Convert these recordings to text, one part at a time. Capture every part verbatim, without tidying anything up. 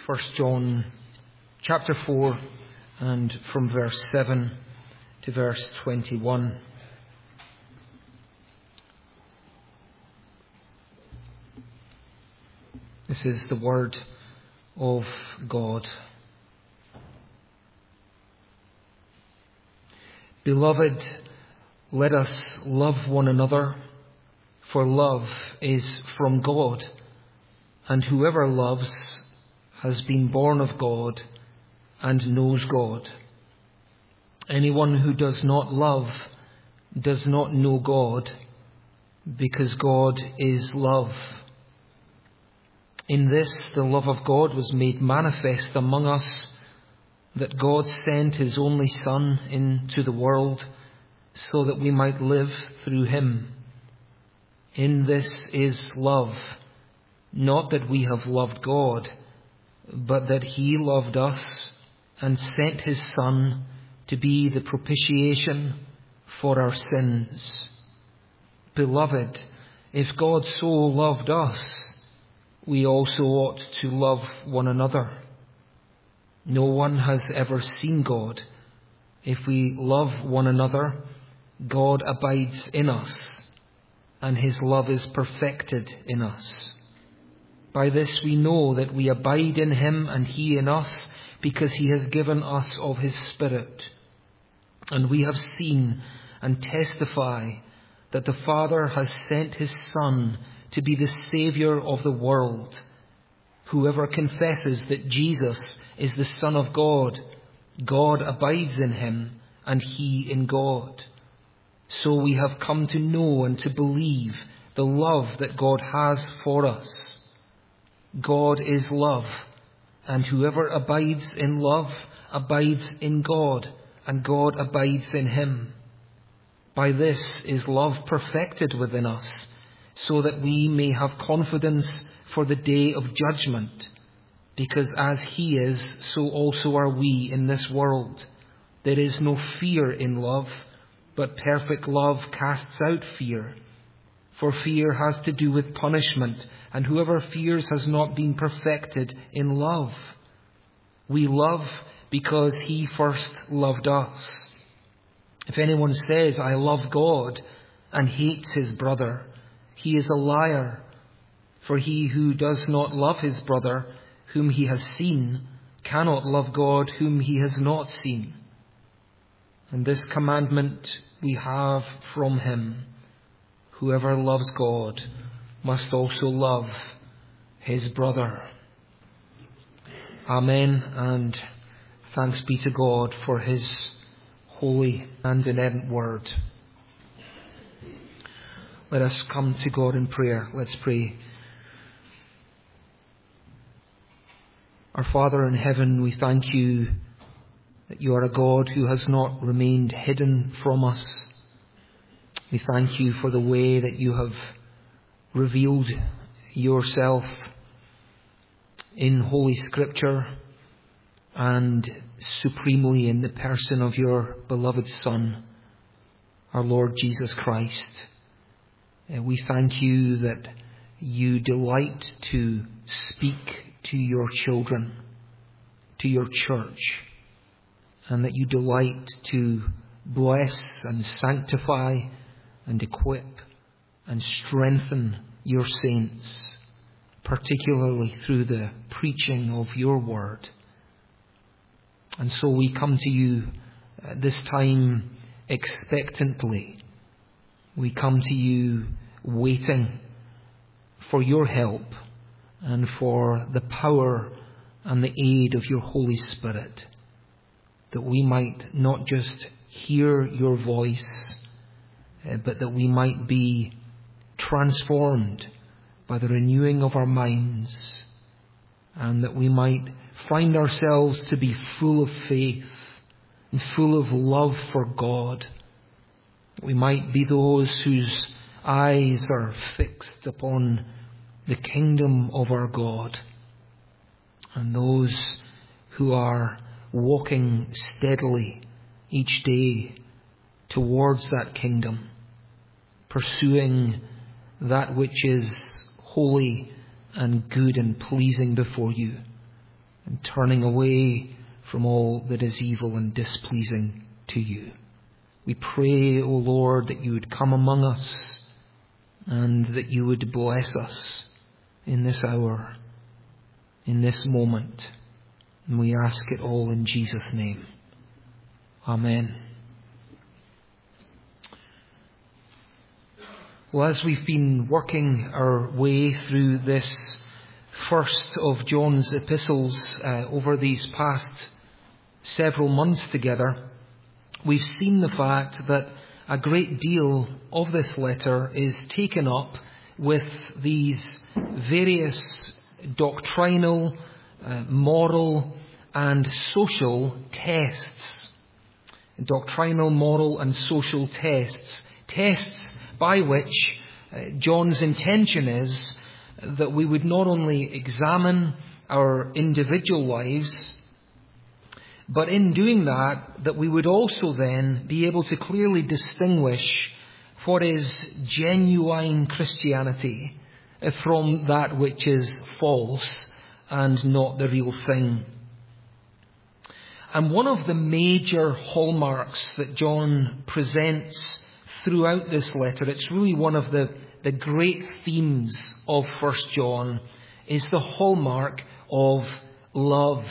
First John chapter four and from verse seven to verse twenty-one. This is the word of God. Beloved, let us love one another, for love is from God, and whoever loves has been born of God and knows God. Anyone who does not love does not know God, because God is love. In this the love of God was made manifest among us, that God sent his only Son into the world so that we might live through him. In this is love, not that we have loved God, but that he loved us and sent his Son to be the propitiation for our sins. Beloved, if God so loved us, we also ought to love one another. No one has ever seen God. If we love one another, God abides in us, and his love is perfected in us. By this we know that we abide in him and he in us, because he has given us of his Spirit. And we have seen and testify that the Father has sent his Son to be the Saviour of the world. Whoever confesses that Jesus is the Son of God, God abides in him and he in God. So we have come to know and to believe the love that God has for us. God is love, and whoever abides in love abides in God, and God abides in him. By this is love perfected within us, so that we may have confidence for the day of judgment, because as he is, so also are we in this world. There is no fear in love, but perfect love casts out fear. For fear has to do with punishment, and whoever fears has not been perfected in love. We love because he first loved us. If anyone says, I love God, and hates his brother, he is a liar. For he who does not love his brother, whom he has seen, cannot love God whom he has not seen. And this commandment we have from him: whoever loves God must also love his brother. Amen, and thanks be to God for his holy and inerrant word. Let us come to God in prayer. Let's pray. Our Father in heaven, we thank you that you are a God who has not remained hidden from us. We thank you for the way that you have revealed yourself in Holy Scripture and supremely in the person of your beloved Son, our Lord Jesus Christ. We thank you that you delight to speak to your children, to your church, and that you delight to bless and sanctify and equip and strengthen your saints, particularly through the preaching of your word. And so we come to you at this time expectantly. We come to you waiting for your help and for the power and the aid of your Holy Spirit, that we might not just hear your voice, uh, but that we might be transformed by the renewing of our minds, and that we might find ourselves to be full of faith and full of love for God. We might be those whose eyes are fixed upon the kingdom of our God, and those who are walking steadily each day towards that kingdom, pursuing that which is holy and good and pleasing before you. and turning away from all that is evil and displeasing to you. We pray, O Lord, that you would come among us and that you would bless us in this hour, in this moment. And we ask it all in Jesus' name. Amen. Well, as we've been working our way through this first of John's epistles uh, over these past several months together, we've seen the fact that a great deal of this letter is taken up with these various doctrinal, uh, moral and social tests. Doctrinal, moral and social tests. Tests by which uh, John's intention is that we would not only examine our individual lives, but in doing that, that we would also then be able to clearly distinguish what is genuine Christianity from that which is false and not the real thing. And one of the major hallmarks that John presents throughout this letter, it's really one of the, the great themes of First John, is the hallmark of love.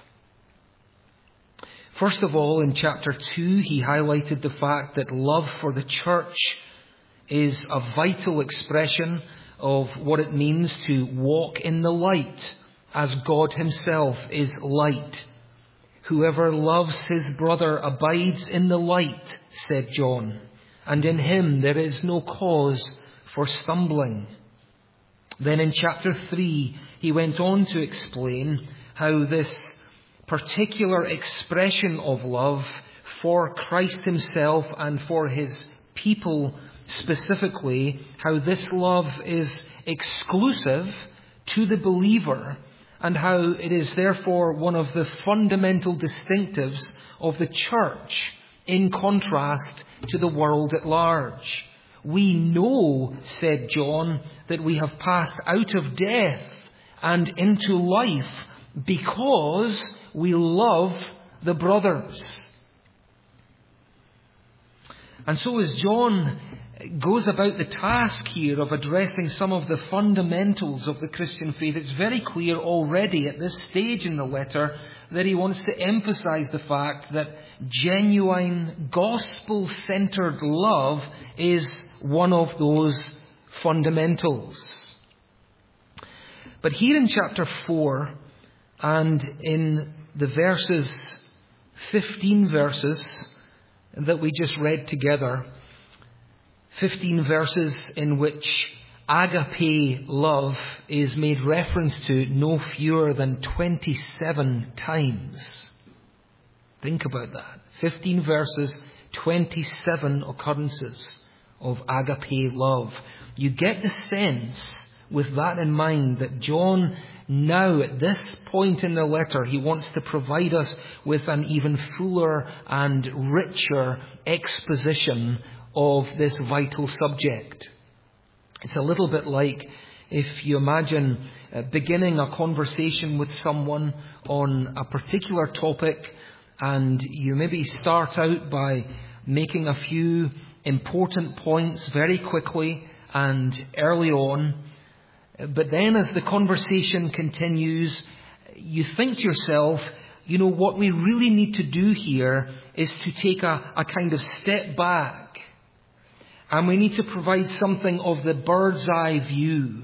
First of all, in chapter two, he highlighted the fact that love for the church is a vital expression of what it means to walk in the light, as God himself is light. Whoever loves his brother abides in the light, said John, and in him there is no cause for stumbling. Then in chapter three, he went on to explain how this particular expression of love for Christ himself and for his people specifically, how this love is exclusive to the believer, and how it is therefore one of the fundamental distinctives of the church in contrast to the world at large. We know, said John, that we have passed out of death and into life because we love the brothers. And so as John goes about the task here of addressing some of the fundamentals of the Christian faith, it's very clear already at this stage in the letter that he wants to emphasize the fact that genuine gospel-centered love is one of those fundamentals. But here in chapter four and in the verses, fifteen verses that we just read together, fifteen verses in which agape love is made reference to no fewer than twenty-seven times. Think about that. fifteen verses, twenty-seven occurrences of agape love. You get the sense, with that in mind, that John now, at this point in the letter, he wants to provide us with an even fuller and richer exposition of this vital subject. It's a little bit like if you imagine uh, beginning a conversation with someone on a particular topic, and you maybe start out by making a few important points very quickly and early on, but then as the conversation continues, you think to yourself, you know, what we really need to do here is to take a, a kind of step back. And we need to provide something of the bird's eye view,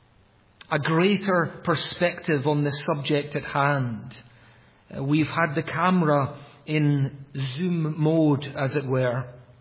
a greater perspective on the subject at hand. Uh, we've had the camera in zoom mode, as it were.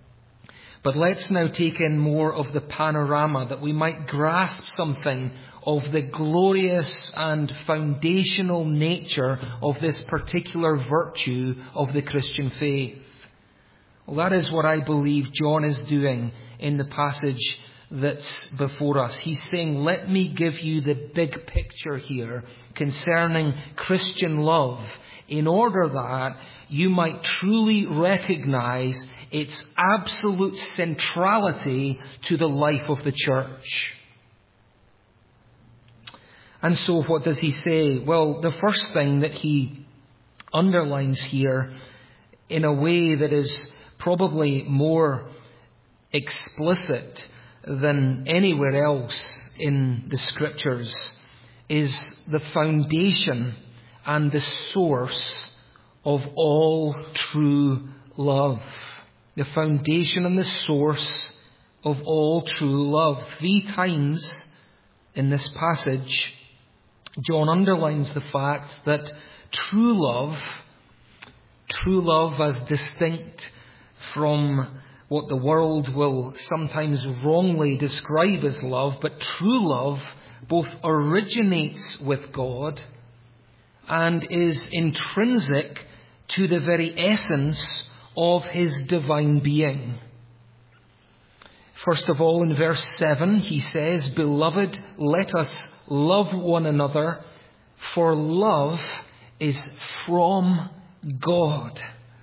But let's now take in more of the panorama, that we might grasp something of the glorious and foundational nature of this particular virtue of the Christian faith. Well, that is what I believe John is doing in the passage that's before us. He's saying, let me give you the big picture here concerning Christian love, in order that you might truly recognize its absolute centrality to the life of the church. And so what does he say? Well, the first thing that he underlines here in a way that is probably more explicit than anywhere else in the Scriptures is the foundation and the source of all true love. The foundation and the source of all true love. Three times in this passage, John underlines the fact that true love, true love as distinct from what the world will sometimes wrongly describe as love, but true love both originates with God and is intrinsic to the very essence of his divine being. First of all, in verse seven, he says, "Beloved, let us love one another, for love is from God."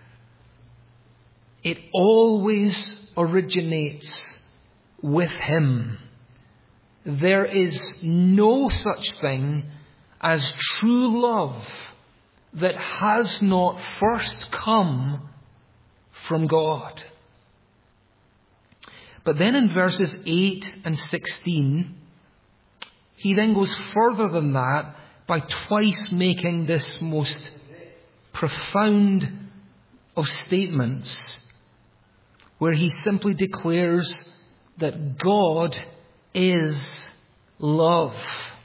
It always originates with him. There is no such thing as true love that has not first come from God. But then in verses eight and sixteen, he then goes further than that by twice making this most profound of statements, where he simply declares that God is love.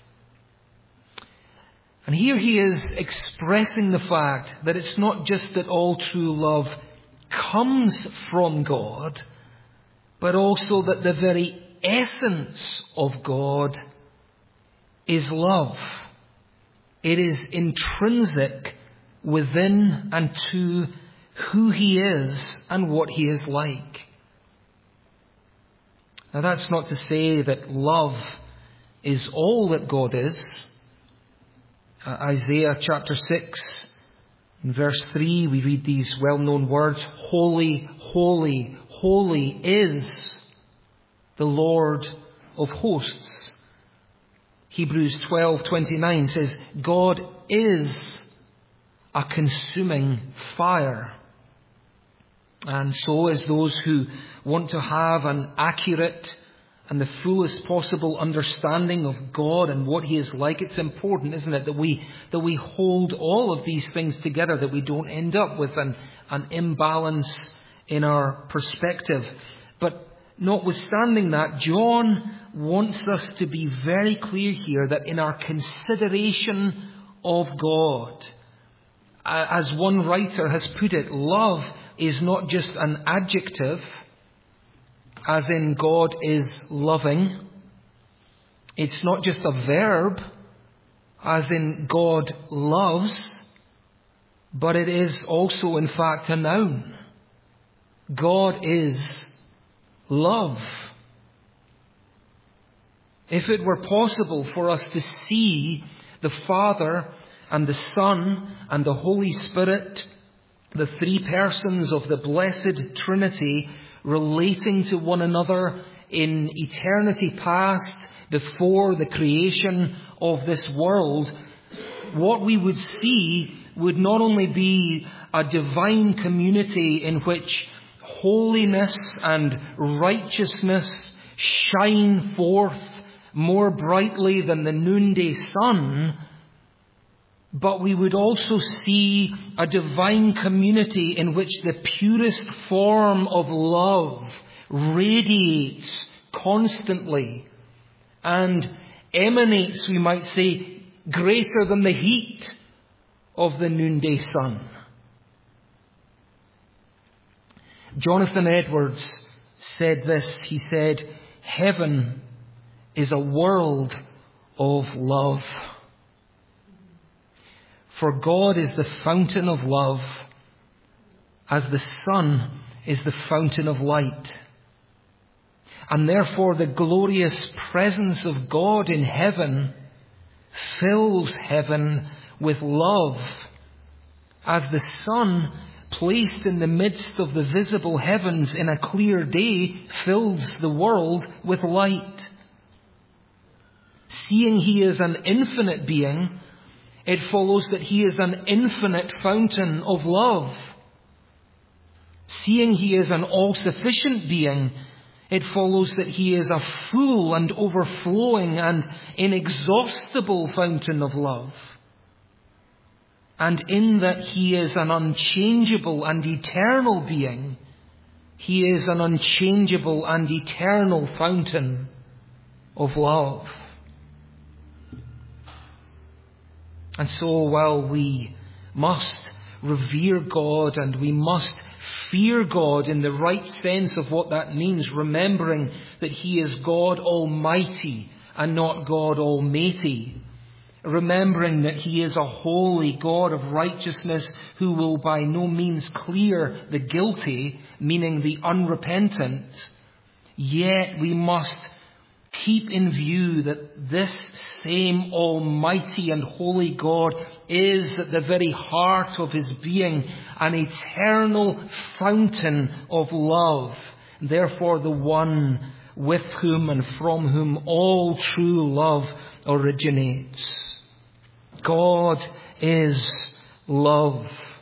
And here he is expressing the fact that it's not just that all true love comes from God, but also that the very essence of God is love. It is intrinsic within and to who he is and what he is like. Now, that's not to say that love is all that God is. Uh, Isaiah chapter six, in verse three, we read these well-known words, "Holy, holy, holy is the Lord of hosts." Hebrews twelve twenty-nine says, "God is a consuming fire." And so as those who want to have an accurate and the fullest possible understanding of God and what he is like, it's important, isn't it, that we that we hold all of these things together, that we don't end up with an, an imbalance in our perspective. But notwithstanding that, John wants us to be very clear here that in our consideration of God, as one writer has put it, love is not just an adjective, as in God is loving. It's not just a verb, as in God loves, but it is also, in fact, a noun. God is love. If it were possible for us to see the Father and the Son and the Holy Spirit, the three persons of the blessed Trinity, relating to one another in eternity past, before the creation of this world, what we would see would not only be a divine community in which holiness and righteousness shine forth more brightly than the noonday sun, but we would also see a divine community in which the purest form of love radiates constantly and emanates, we might say, greater than the heat of the noonday sun. Jonathan Edwards said this. He said, "Heaven is a world of love. For God is the fountain of love, as the sun is the fountain of light. And therefore the glorious presence of God in heaven fills heaven with love, as the sun placed in the midst of the visible heavens in a clear day fills the world with light. Seeing he is an infinite being, it follows that he is an infinite fountain of love. Seeing he is an all-sufficient being, it follows that he is a full and overflowing and inexhaustible fountain of love. And in that he is an unchangeable and eternal being, he is an unchangeable and eternal fountain of love. And so while we must revere God and we must fear God in the right sense of what that means, remembering that he is God Almighty and not God Almighty, remembering that he is a holy God of righteousness who will by no means clear the guilty, meaning the unrepentant, yet we must keep in view that this same almighty and holy God is at the very heart of his being an eternal fountain of love, therefore the one with whom and from whom all true love originates. God is love.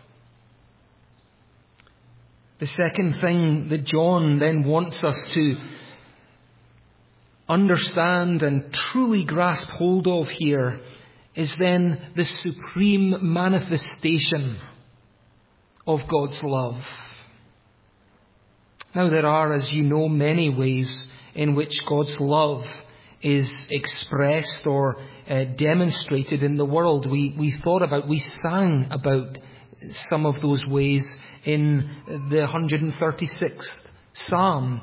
The second thing that John then wants us to understand and truly grasp hold of here is then the supreme manifestation of God's love. Now there are, as you know, many ways in which God's love is expressed or uh, demonstrated in the world. We, we thought about, we sang about some of those ways in the one hundred thirty-sixth Psalm.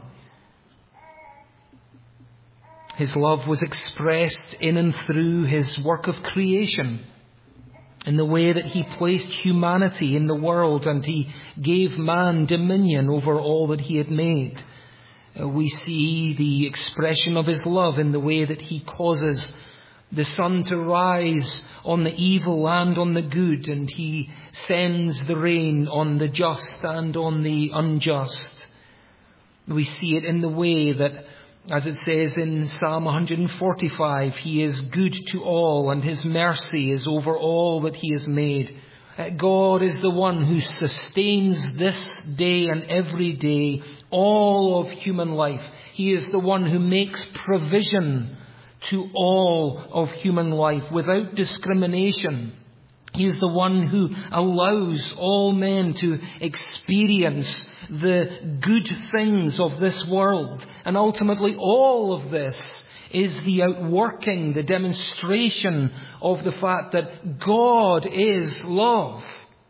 His love was expressed in and through his work of creation, in the way that he placed humanity in the world and he gave man dominion over all that he had made. Uh, we see the expression of his love in the way that he causes the sun to rise on the evil and on the good, and he sends the rain on the just and on the unjust. We see it in the way that, as it says in Psalm one forty-five, he is good to all and his mercy is over all that he has made. God is the one who sustains this day and every day all of human life. He is the one who makes provision to all of human life without discrimination. He is the one who allows all men to experience the good things of this world. And ultimately all of this is the outworking, the demonstration of the fact that God is love.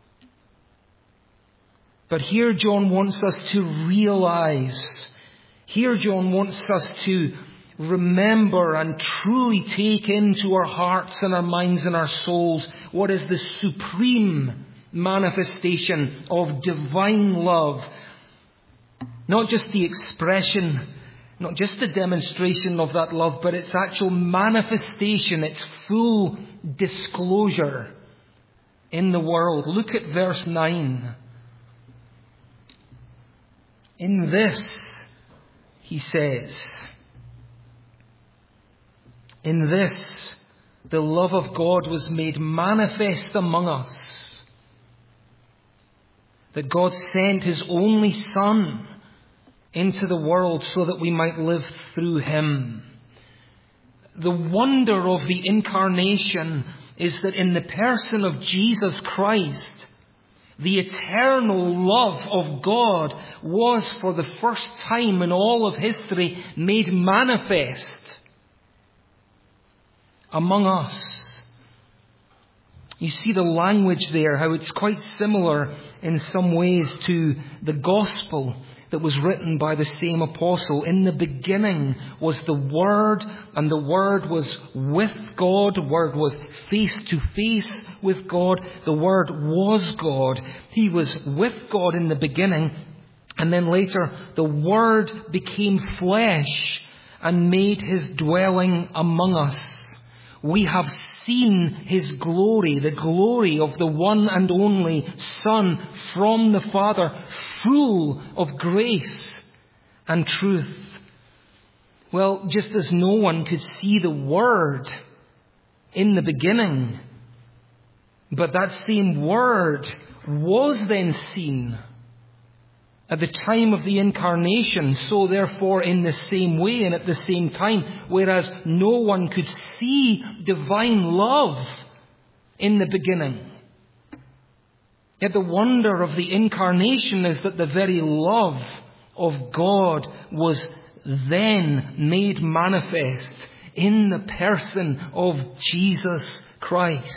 But here John wants us to realize, here John wants us to remember and truly take into our hearts and our minds and our souls what is the supreme manifestation of divine love. Not just the expression, not just the demonstration of that love, but its actual manifestation, its full disclosure in the world. Look at verse nine. In this, he says, in this, the love of God was made manifest among us, that God sent his only Son into the world so that we might live through him. The wonder of the incarnation is that in the person of Jesus Christ, the eternal love of God was for the first time in all of history made manifest among us. You see the language there, how it's quite similar in some ways to the gospel that was written by the same apostle. In the beginning was the Word, and the Word was with God. The Word was face to face with God. The Word was God. He was with God in the beginning. And then later, the Word became flesh and made his dwelling among us. We have seen his glory, the glory of the one and only Son from the Father, full of grace and truth. Well, just as no one could see the Word in the beginning, but that same Word was then seen at the time of the incarnation, so therefore in the same way and at the same time, whereas no one could see divine love in the beginning, yet the wonder of the incarnation is that the very love of God was then made manifest in the person of Jesus Christ.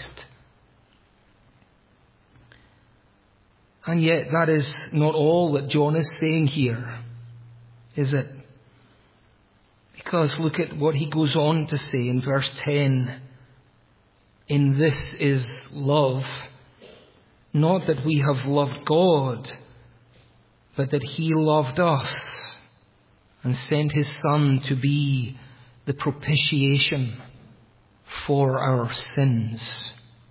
And yet that is not all that John is saying here, is it? Because look at what he goes on to say in verse ten. In this is love, not that we have loved God, but that He loved us and sent His Son to be the propitiation for our sins.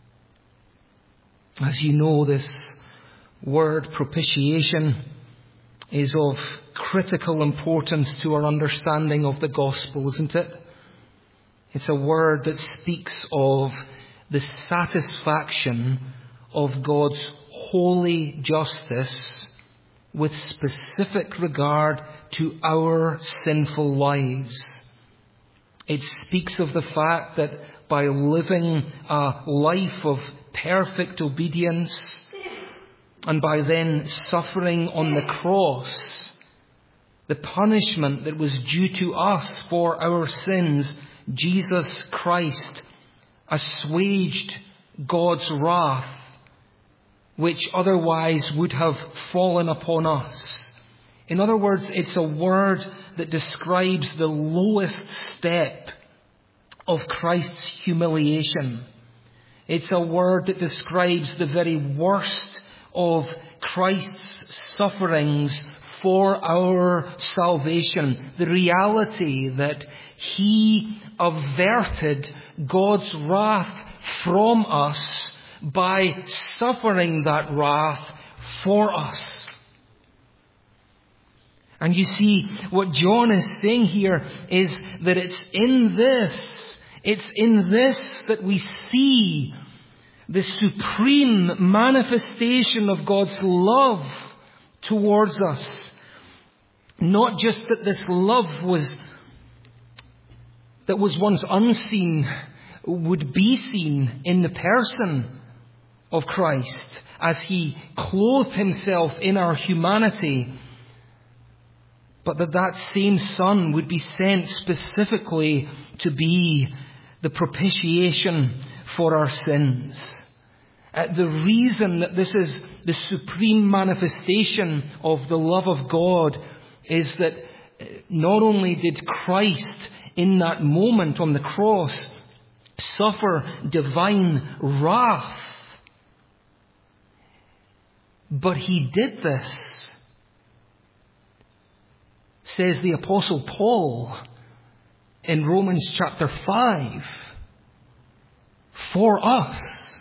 As you know, this word propitiation is of critical importance to our understanding of the gospel, isn't it? It's a word that speaks of the satisfaction of God's holy justice with specific regard to our sinful lives. It speaks of the fact that by living a life of perfect obedience, and by then suffering on the cross the punishment that was due to us for our sins, Jesus Christ assuaged God's wrath, which otherwise would have fallen upon us. In other words, it's a word that describes the lowest step of Christ's humiliation. It's a word that describes the very worst of Christ's sufferings for our salvation. The reality that He averted God's wrath from us by suffering that wrath for us. And you see, what John is saying here is that it's in this, it's in this that we see the supreme manifestation of God's love towards us. Not just that this love was, that was once unseen, would be seen in the person of Christ as He clothed Himself in our humanity, but that that same Son would be sent specifically to be the propitiation for our sins. Uh, the reason that this is the supreme manifestation of the love of God is that not only did Christ in that moment on the cross suffer divine wrath, but He did this, says the Apostle Paul in Romans chapter five, for us.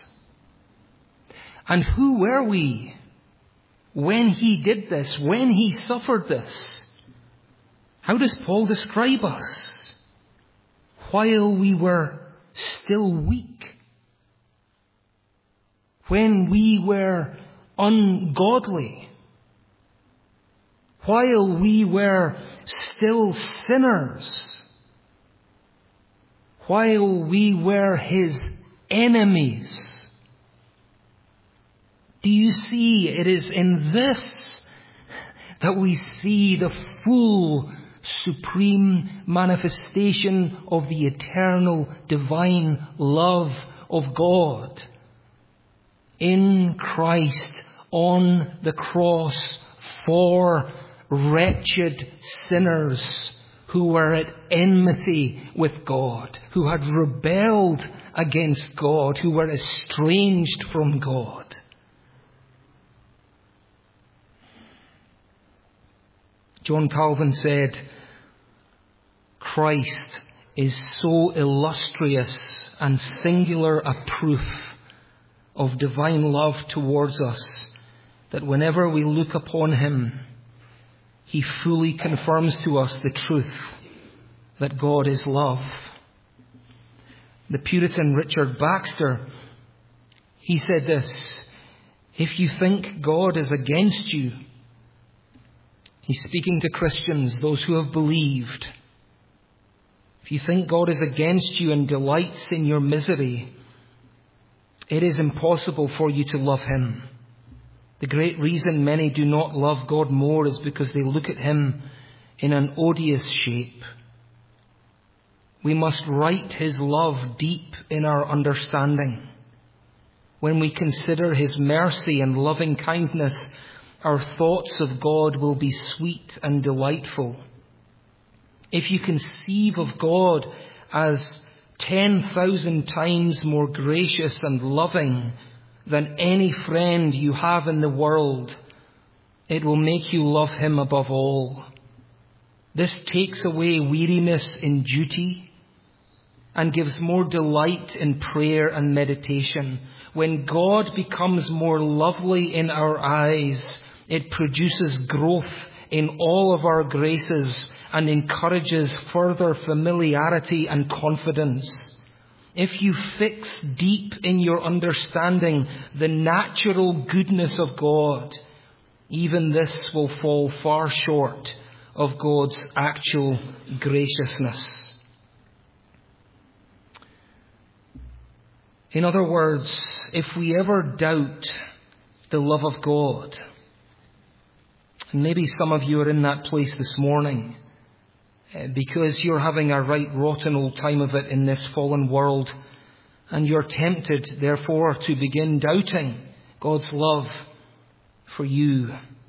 And who were we when He did this, when He suffered this? How does Paul describe us? While we were still weak, when we were ungodly, while we were still sinners, while we were His enemies. Do you see? It is in this that we see the full, supreme manifestation of the eternal, divine love of God in Christ on the cross for wretched sinners who were at enmity with God, who had rebelled against God, who were estranged from God. John Calvin said, Christ is so illustrious and singular a proof of divine love towards us that whenever we look upon Him, He fully confirms to us the truth that God is love. The Puritan Richard Baxter, he said this: if you think God is against you, he's speaking to Christians, those who have believed. If you think God is against you and delights in your misery, it is impossible for you to love him. The great reason many do not love God more is because they look at him in an odious shape. We must write his love deep in our understanding. When we consider his mercy and loving kindness, our thoughts of God will be sweet and delightful. If you conceive of God as ten thousand times more gracious and loving than any friend you have in the world, it will make you love him above all. This takes away weariness in duty and gives more delight in prayer and meditation. When God becomes more lovely in our eyes, it produces growth in all of our graces and encourages further familiarity and confidence. If you fix deep in your understanding the natural goodness of God, even this will fall far short of God's actual graciousness. In other words, if we ever doubt the love of God, and maybe some of you are in that place this morning, because you're having a right rotten old time of it in this fallen world, and you're tempted, therefore, to begin doubting God's love for you.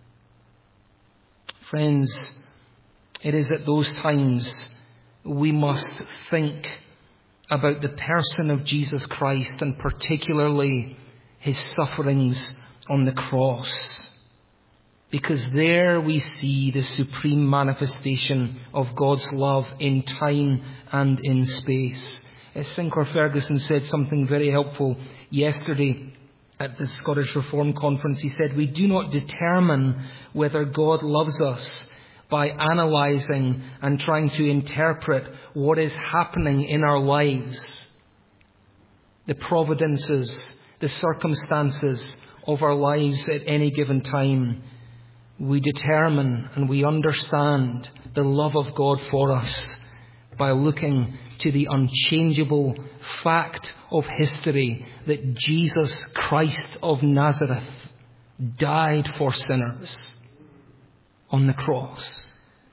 Friends, it is at those times we must think about the person of Jesus Christ, and particularly his sufferings on the cross. Because there we see the supreme manifestation of God's love in time and in space. As Sinclair Ferguson said something very helpful yesterday at the Scottish Reform Conference. He said, we do not determine whether God loves us by analysing and trying to interpret what is happening in our lives, the providences, the circumstances of our lives at any given time. We determine and we understand the love of God for us by looking to the unchangeable fact of history that Jesus Christ of Nazareth died for sinners on the cross.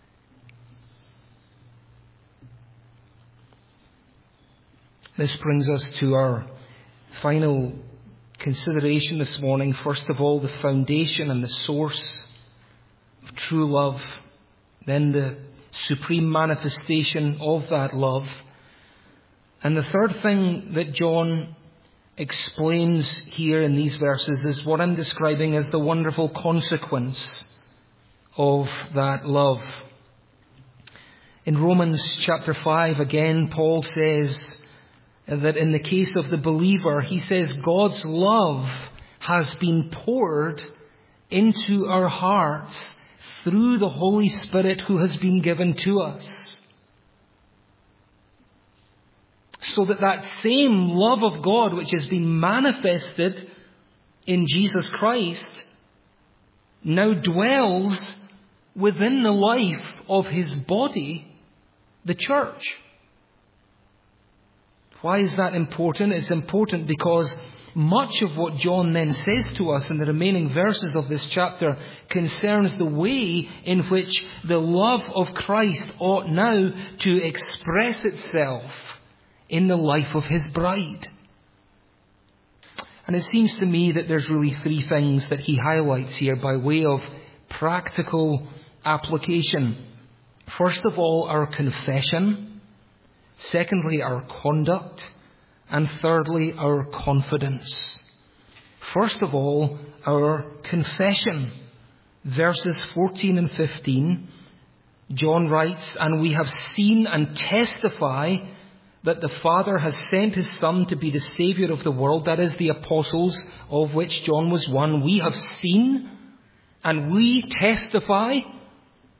This brings us to our final consideration this morning. First of all, the foundation and the source of true love, then the supreme manifestation of that love. And the third thing that John explains here in these verses is what I'm describing as the wonderful consequence of that love. In Romans chapter five, again, Paul says that in the case of the believer, he says God's love has been poured into our hearts through the Holy Spirit who has been given to us. So that that same love of God which has been manifested in Jesus Christ now dwells within the life of his body, the church. Why is that important? It's important because much of what John then says to us in the remaining verses of this chapter concerns the way in which the love of Christ ought now to express itself in the life of his bride. And it seems to me that there's really three things that he highlights here by way of practical application. First of all, our confession. Secondly, our conduct. And thirdly, our confidence. First of all, our confession. Verses fourteen and fifteen, John writes, "And we have seen and testify that the Father has sent his Son to be the Saviour of the world." That is, the apostles, of which John was one. We have seen and we testify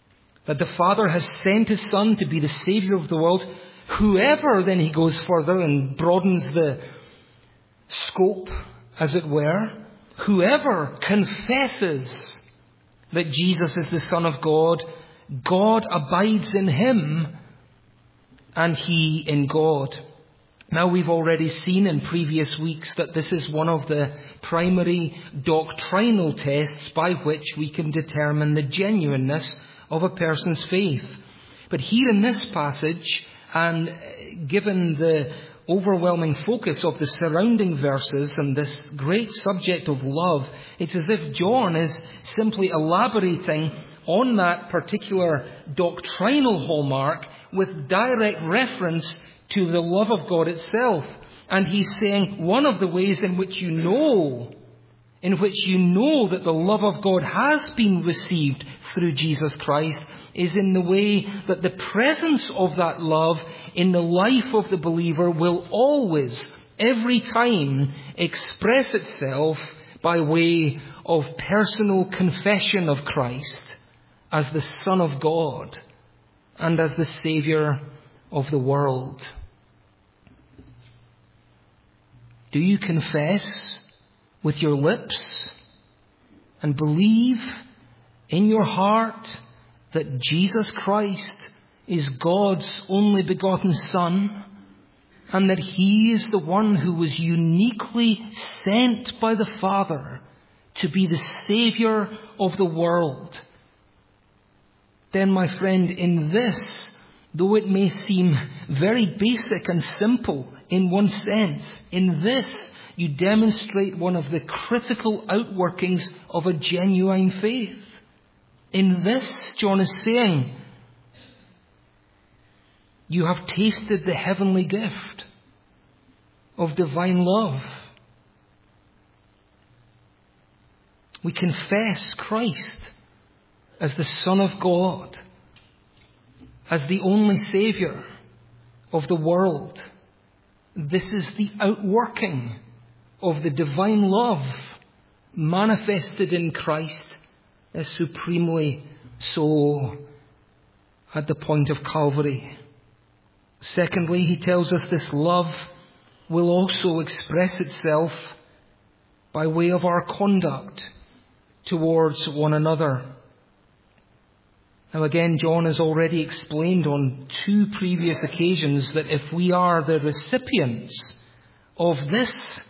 that the Father has sent His Son to be the Saviour of the world. Whoever, then he goes further and broadens the scope, as it were, whoever confesses that Jesus is the Son of God, God abides in him and he in God. Now, we've already seen in previous weeks that this is one of the primary doctrinal tests by which we can determine the genuineness of a person's faith. But here in this passage, and given the overwhelming focus of the surrounding verses and this great subject of love, it's as if John is simply elaborating on that particular doctrinal hallmark with direct reference to the love of God itself. And he's saying one of the ways in which you know, in which you know that the love of God has been received through Jesus Christ is in the way that the presence of that love in the life of the believer will always, every time, express itself by way of personal confession of Christ as the Son of God and as the Saviour of the world. Do you confess with your lips and believe in your heart that Jesus Christ is God's only begotten Son, and that He is the one who was uniquely sent by the Father to be the Saviour of the world? Then, my friend, in this, though it may seem very basic and simple in one sense, in this you demonstrate one of the critical outworkings of a genuine faith. In this, John is saying, you have tasted the heavenly gift of divine love. We confess Christ as the Son of God, as the only Saviour of the world. This is the outworking of the divine love manifested in Christ as supremely so at the point of Calvary. Secondly, he tells us this love will also express itself by way of our conduct towards one another. Now again, John has already explained on two previous occasions that if we are the recipients of this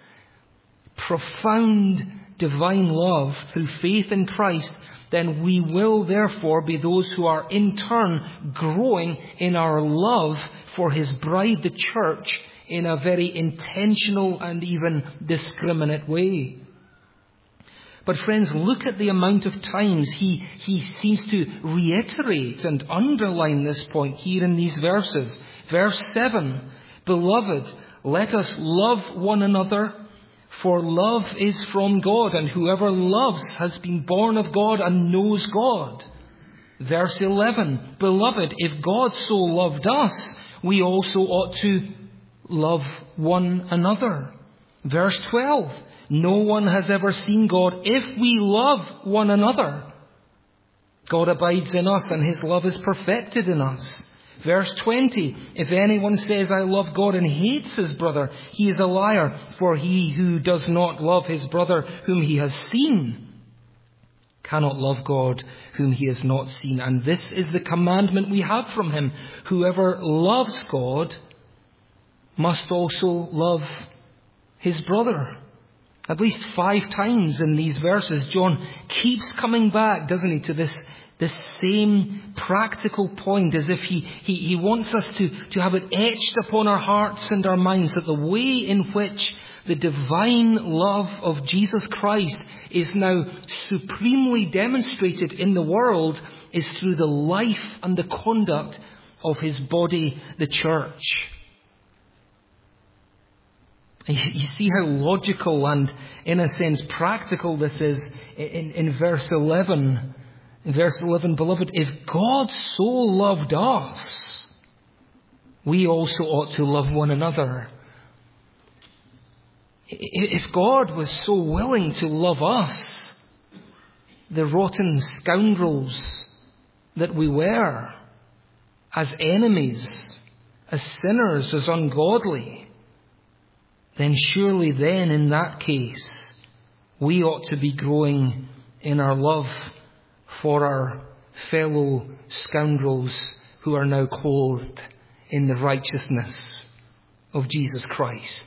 profound divine love through faith in Christ, then we will therefore be those who are in turn growing in our love for His bride, the church, in a very intentional and even discriminate way. But friends, look at the amount of times he, he seems to reiterate and underline this point here in these verses. Verse seven, Beloved, let us love one another, for love is from God, and whoever loves has been born of God and knows God. Verse eleven, Beloved, if God so loved us, we also ought to love one another. Verse twelve, No one has ever seen God. If we love one another, God abides in us and His love is perfected in us. Verse twenty, If anyone says, I love God and hates his brother, he is a liar, for he who does not love his brother whom he has seen cannot love God whom he has not seen. And this is the commandment we have from Him. Whoever loves God must also love his brother. At least five times in these verses, John keeps coming back, doesn't he, to this, this same practical point, as if he, he, he wants us to, to have it etched upon our hearts and our minds that the way in which the divine love of Jesus Christ is now supremely demonstrated in the world is through the life and the conduct of His body, the church. You see how logical and, in a sense, practical this is in, in verse eleven. In verse eleven, Beloved, if God so loved us, we also ought to love one another. If God was so willing to love us, the rotten scoundrels that we were, as enemies, as sinners, as ungodly, then surely then in that case we ought to be growing in our love for our fellow scoundrels who are now clothed in the righteousness of Jesus Christ.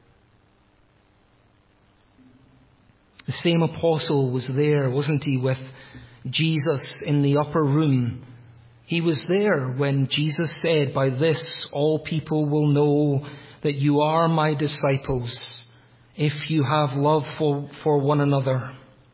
The same apostle was there, wasn't he, with Jesus in the upper room. He was there when Jesus said, "By this all people will know that you are my disciples, if you have love for, for one another."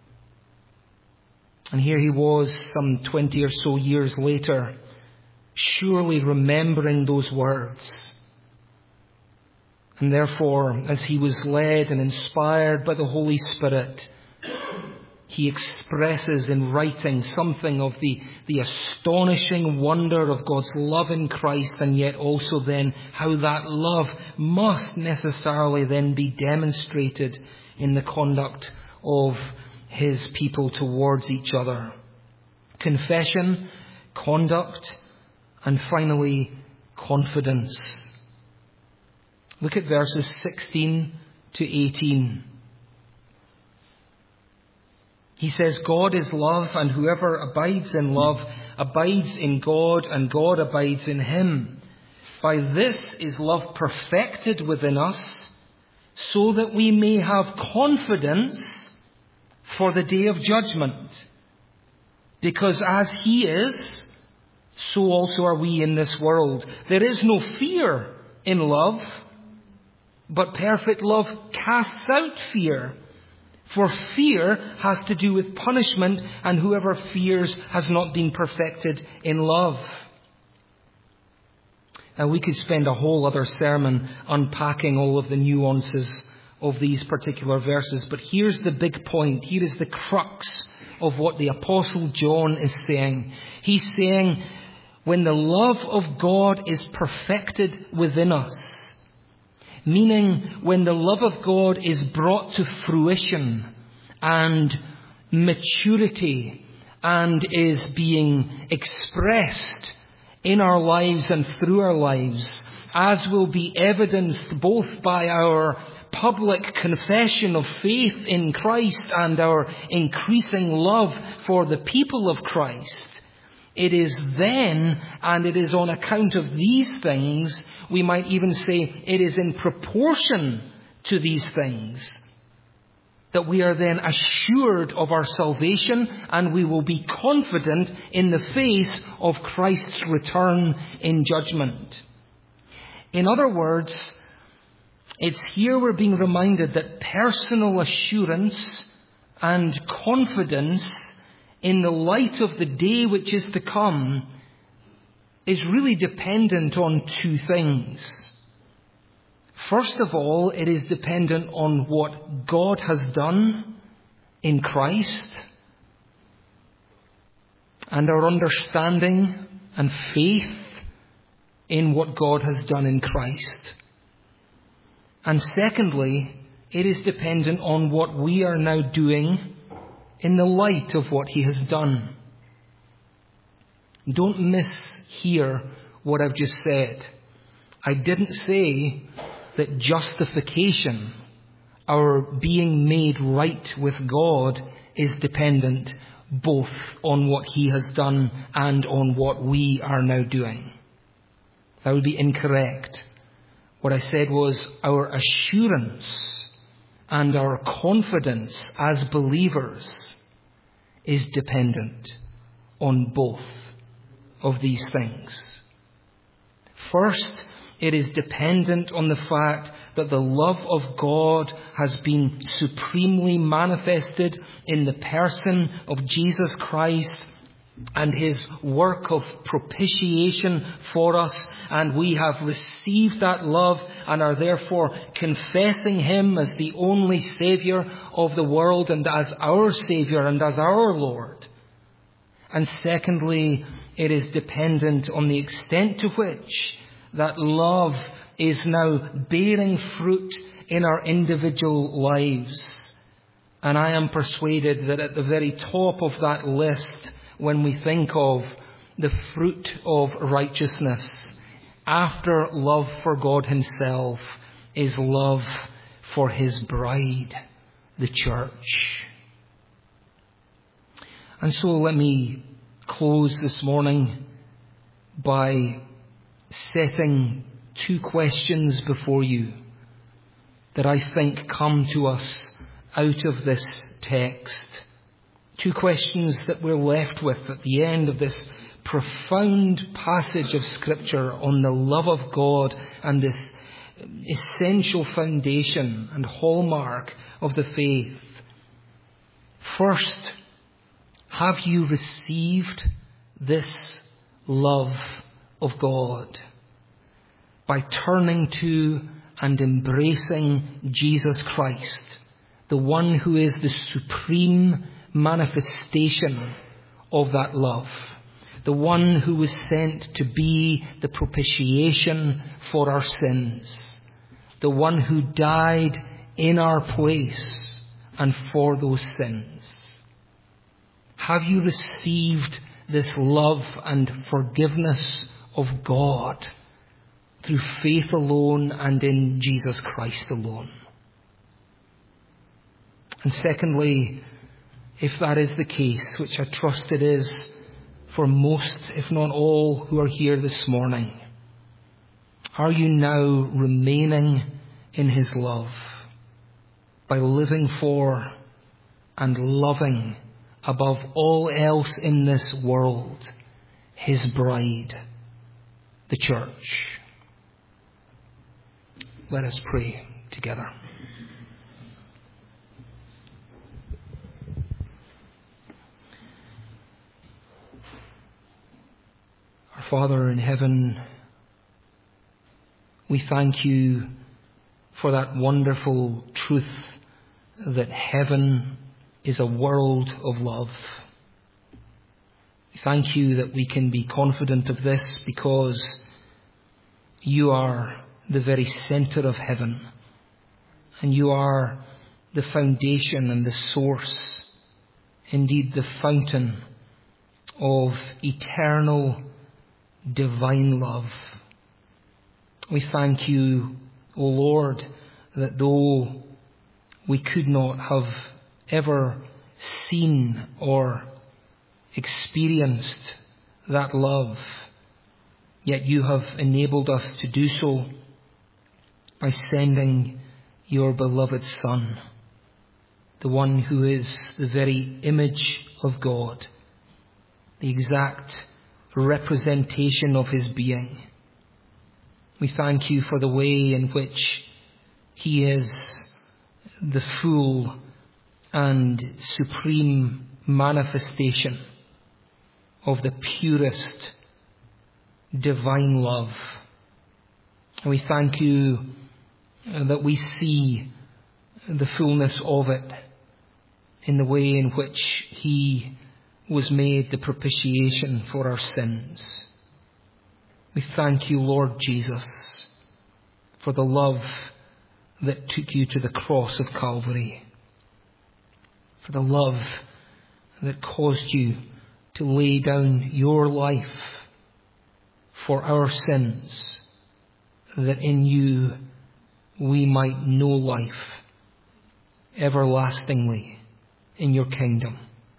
And here he was some twenty or so years later, surely remembering those words. And therefore, as he was led and inspired by the Holy Spirit, he expresses in writing something of the, the astonishing wonder of God's love in Christ, and yet also then how that love must necessarily then be demonstrated in the conduct of his people towards each other. Confession, conduct, and finally confidence. Look at verses sixteen to eighteen. He says, "God is love, and whoever abides in love abides in God, and God abides in him. By this is love perfected within us, so that we may have confidence for the day of judgment. Because as he is, so also are we in this world. There is no fear in love, but perfect love casts out fear. For fear has to do with punishment, and whoever fears has not been perfected in love." Now we could spend a whole other sermon unpacking all of the nuances of these particular verses, but here's the big point. Here is the crux of what the Apostle John is saying. He's saying, when the love of God is perfected within us, meaning when the love of God is brought to fruition and maturity and is being expressed in our lives and through our lives, as will be evidenced both by our public confession of faith in Christ and our increasing love for the people of Christ, it is then, and it is on account of these things, we might even say it is in proportion to these things, that we are then assured of our salvation, and we will be confident in the face of Christ's return in judgment. In other words, it's here we're being reminded that personal assurance and confidence in the light of the day which is to come is really dependent on two things. First of all, it is dependent on what God has done in Christ and our understanding and faith in what God has done in Christ. And secondly, it is dependent on what we are now doing in the light of what he has done. Don't miss here what I've just said. I didn't say that justification, our being made right with God, is dependent both on what he has done and on what we are now doing. That would be incorrect. What I said was our assurance and our confidence as believers is dependent on both of these things. First, it is dependent on the fact that the love of God has been supremely manifested in the person of Jesus Christ and his work of propitiation for us, and we have received that love and are therefore confessing him as the only Saviour of the world and as our Saviour and as our Lord. And secondly, it is dependent on the extent to which that love is now bearing fruit in our individual lives. And I am persuaded that at the very top of that list, when we think of the fruit of righteousness, after love for God himself, is love for his bride, the church. And so let me close this morning by setting two questions before you that I think come to us out of this text. Two questions that we're left with at the end of this profound passage of Scripture on the love of God and this essential foundation and hallmark of the faith. First, have you received this love of God by turning to and embracing Jesus Christ, the one who is the supreme manifestation of that love, the one who was sent to be the propitiation for our sins, the one who died in our place and for those sins? Have you received this love and forgiveness of God through faith alone and in Jesus Christ alone? And secondly, if that is the case, which I trust it is for most, if not all, who are here this morning, are you now remaining in his love by living for and loving above all else in this world his bride, the church? Let us pray together. Our Father in heaven, we thank you for that wonderful truth that heaven is a world of love. We thank you that we can be confident of this because you are the very center of heaven, and you are the foundation and the source, indeed the fountain of eternal divine love. We thank you, O Lord, that though we could not have ever seen or experienced that love, yet you have enabled us to do so by sending your beloved Son, the one who is the very image of God, the exact representation of his being. We thank you for the way in which he is the full and supreme manifestation of the purest divine love. And we thank you that we see the fullness of it in the way in which he was made the propitiation for our sins. We thank you, Lord Jesus, for the love that took you to the cross of Calvary, for the love that caused you to lay down your life for our sins, that in you we might know life everlastingly in your kingdom.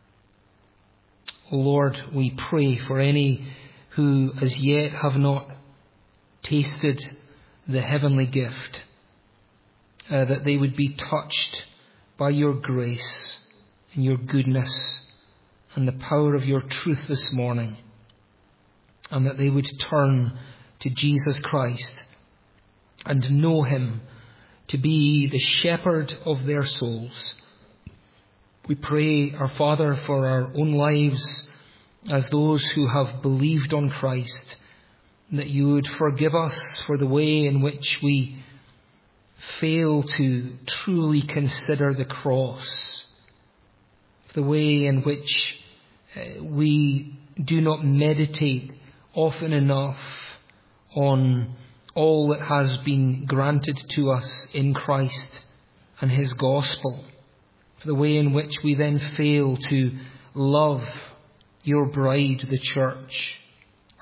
O Lord, we pray for any who as yet have not tasted the heavenly gift, uh, that they would be touched by your grace and your goodness and the power of your truth this morning, and that they would turn to Jesus Christ and know him to be the shepherd of their souls. We pray, our Father, for our own lives as those who have believed on Christ, that you would forgive us for the way in which we fail to truly consider the cross, the way in which we do not meditate often enough on all that has been granted to us in Christ and his gospel, the way in which we then fail to love your bride, the church,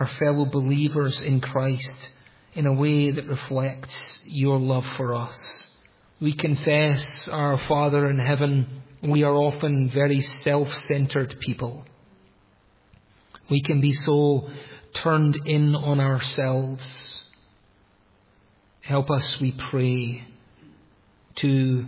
our fellow believers in Christ in a way that reflects your love for us. We confess, our Father in heaven, we are often very self-centered people. We can be so turned in on ourselves. Help us, we pray, to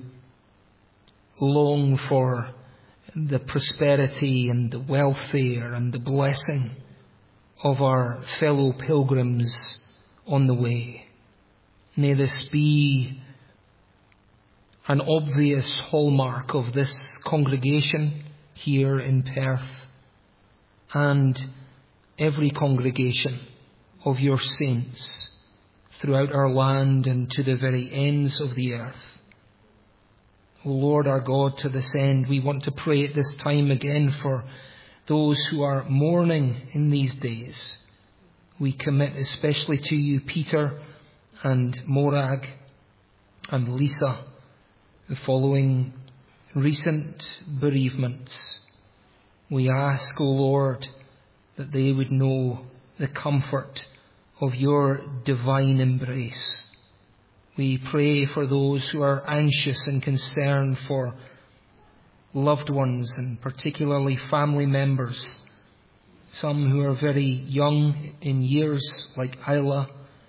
long for the prosperity and the welfare and the blessing of our fellow pilgrims on the way. May this be an obvious hallmark of this congregation here in Perth and every congregation of your saints throughout our land and to the very ends of the earth. O Lord our God, to this end, we want to pray at this time again for those who are mourning in these days. We commit especially to you Peter and Morag and Lisa, following recent bereavements. We ask, O Lord, that they would know the comfort of your divine embrace. We pray for those who are anxious and concerned for loved ones and particularly family members, some who are very young in years like Isla,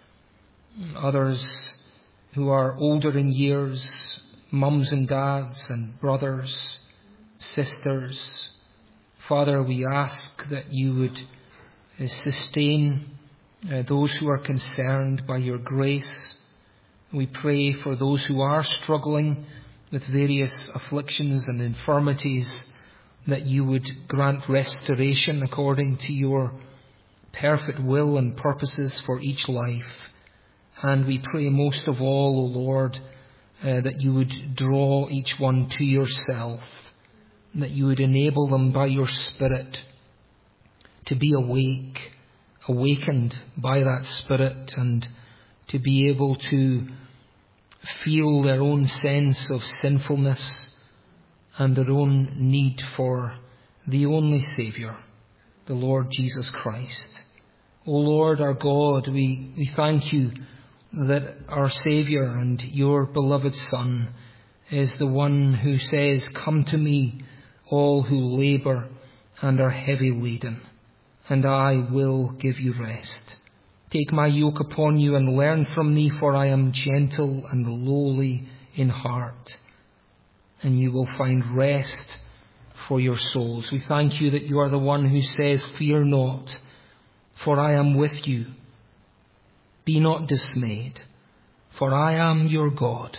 others who are older in years, mums and dads and brothers, sisters. Father, we ask that you would uh, sustain uh, those who are concerned by your grace. We pray for those who are struggling with various afflictions and infirmities, that you would grant restoration according to your perfect will and purposes for each life. And we pray most of all, O Lord, uh, that you would draw each one to yourself, that you would enable them by your Spirit to be awake, awakened by that Spirit, and to be able to feel their own sense of sinfulness and their own need for the only Saviour, the Lord Jesus Christ. O Lord our God, we, we thank you that our Saviour and your beloved Son is the one who says, "Come to me, all who labour and are heavy laden, and I will give you rest. Take my yoke upon you and learn from me, for I am gentle and lowly in heart, and you will find rest for your souls." We thank you that you are the one who says, "Fear not, for I am with you. Be not dismayed, for I am your God.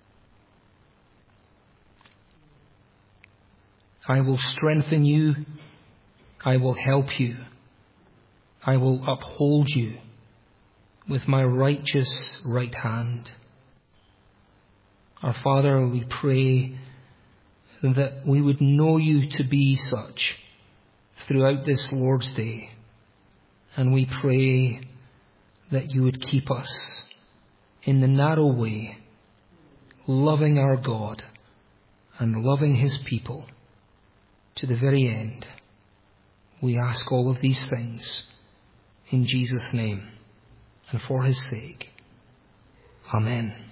I will strengthen you. I will help you. I will uphold you with my righteous right hand." Our Father, we pray that we would know you to be such throughout this Lord's Day. And we pray that you would keep us in the narrow way, loving our God and loving his people to the very end. We ask all of these things in Jesus' name and for his sake. Amen.